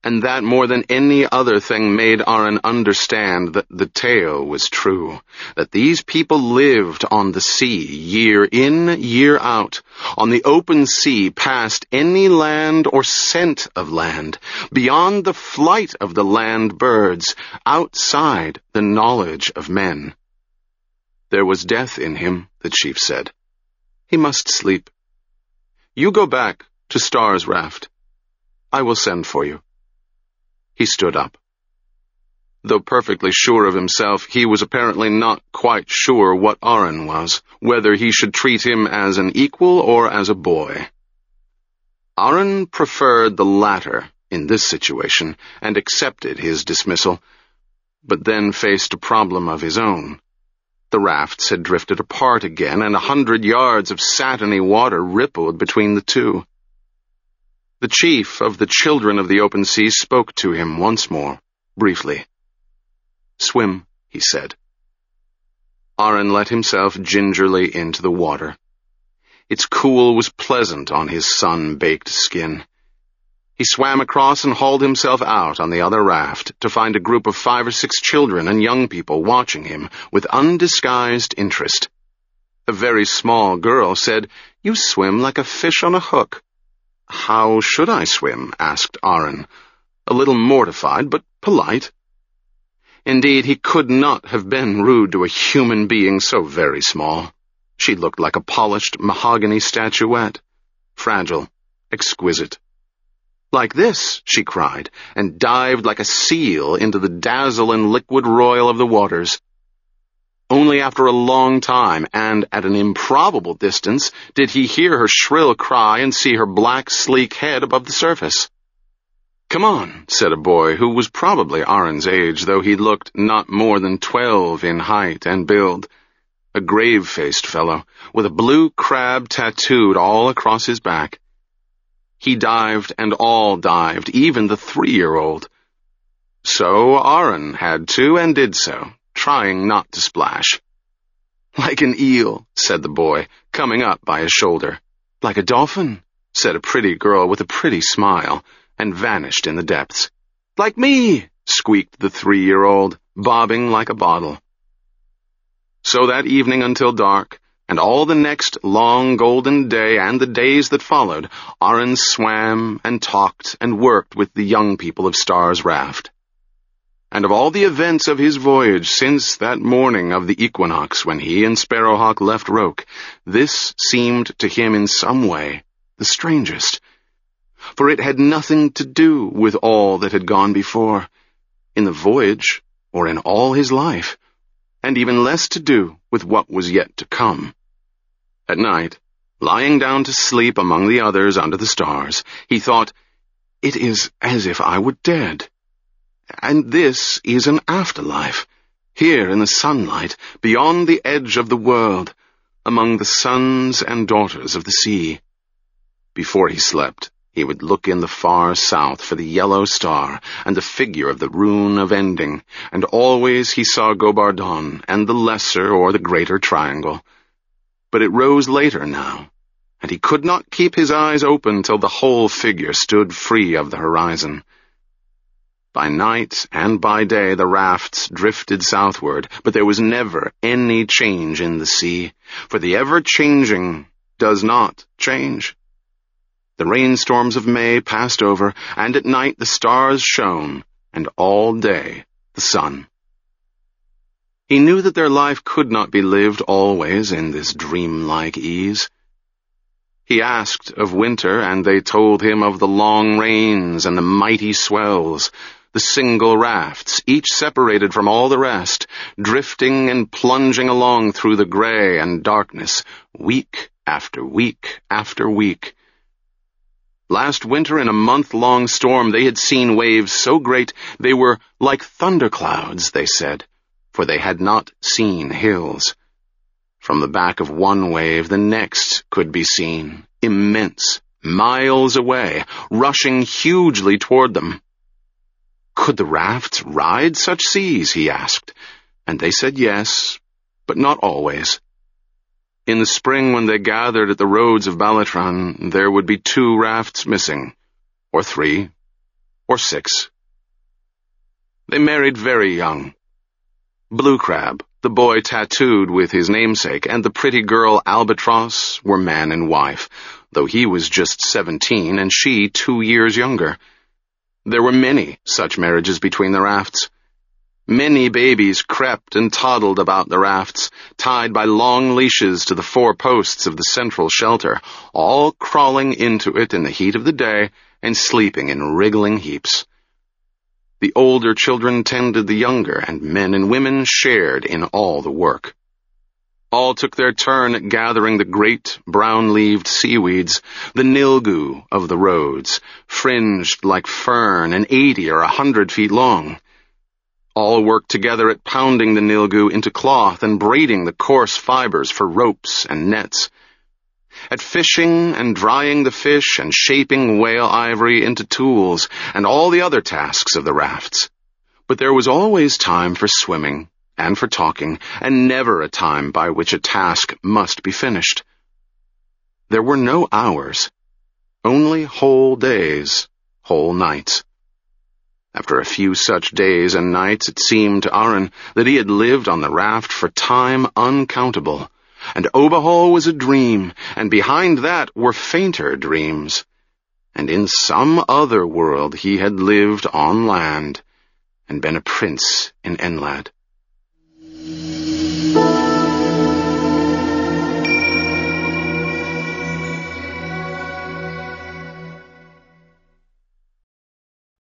and that more than any other thing made Aron understand that the tale was true, that these people lived on the sea, year in, year out, on the open sea, past any land or scent of land, beyond the flight of the land birds, outside the knowledge of men. There was death in him, the chief said. He must sleep. You go back to Star's raft. I will send for you. He stood up. Though perfectly sure of himself, he was apparently not quite sure what Aron was, whether he should treat him as an equal or as a boy. Aron preferred the latter in this situation and accepted his dismissal, but then faced a problem of his own. The rafts had drifted apart again, and 100 yards of satiny water rippled between the two. The chief of the Children of the Open Sea spoke to him once more, briefly. Swim, he said. Aron let himself gingerly into the water. Its cool was pleasant on his sun-baked skin. He swam across and hauled himself out on the other raft to find a group of 5 or 6 children and young people watching him with undisguised interest. A very small girl said, "You swim like a fish on a hook." "How should I swim?" asked Aron, a little mortified but polite. Indeed, he could not have been rude to a human being so very small. She looked like a polished mahogany statuette, fragile, exquisite. "Like this," she cried, and dived like a seal into the dazzle and liquid roil of the waters. Only after a long time, and at an improbable distance, did he hear her shrill cry and see her black, sleek head above the surface. "Come on," said a boy who was probably Aron's age, though he looked not more than 12 in height and build, a grave-faced fellow, with a blue crab tattooed all across his back. He dived, and all dived, even the 3-year-old. So Aron had to, and did so, trying not to splash. "Like an eel," said the boy, coming up by his shoulder. "Like a dolphin," said a pretty girl with a pretty smile, and vanished in the depths. "Like me," squeaked the 3-year-old, bobbing like a bottle. So that evening until dark, and all the next long golden day and the days that followed, Aron swam and talked and worked with the young people of Star's raft. And of all the events of his voyage since that morning of the equinox when he and Sparrowhawk left Roke, this seemed to him in some way the strangest. For it had nothing to do with all that had gone before, in the voyage or in all his life, and even less to do with what was yet to come. At night, lying down to sleep among the others under the stars, he thought, "It is as if I were dead. And this is an afterlife, here in the sunlight, beyond the edge of the world, among the sons and daughters of the sea." Before he slept, he would look in the far south for the yellow star and the figure of the rune of ending, and always he saw Gobardon and the lesser or the greater triangle. But it rose later now, and he could not keep his eyes open till the whole figure stood free of the horizon. By night and by day the rafts drifted southward, but there was never any change in the sea, for the ever-changing does not change. The rainstorms of May passed over, and at night the stars shone, and all day the sun. He knew that their life could not be lived always in this dreamlike ease. He asked of winter, and they told him of the long rains and the mighty swells, the single rafts, each separated from all the rest, drifting and plunging along through the gray and darkness, week after week after week. Last winter, in a month-long storm, they had seen waves so great they were like thunderclouds, they said, for they had not seen hills. From the back of one wave, the next could be seen, immense, miles away, rushing hugely toward them. Could the rafts ride such seas, he asked, and they said yes, but not always. In the spring, when they gathered at the roads of Balatron, there would be 2 rafts missing, or 3, or 6. They married very young. Blue Crab, the boy tattooed with his namesake, and the pretty girl Albatross were man and wife, though he was just 17 and she 2 years younger. There were many such marriages between the rafts. Many babies crept and toddled about the rafts, tied by long leashes to the 4 posts of the central shelter, all crawling into it in the heat of the day and sleeping in wriggling heaps. The older children tended the younger, and men and women shared in all the work. All took their turn at gathering the great brown-leaved seaweeds, the nilgu of the roads, fringed like fern and 80 or 100 feet long. All worked together at pounding the nilgu into cloth and braiding the coarse fibers for ropes and nets, at fishing and drying the fish and shaping whale ivory into tools and all the other tasks of the rafts. But there was always time for swimming and for talking, and never a time by which a task must be finished. There were no hours, only whole days, whole nights. After a few such days and nights, it seemed to Aron that he had lived on the raft for time uncountable, and Oberhall was a dream, and behind that were fainter dreams. And in some other world he had lived on land, and been a prince in Enlad.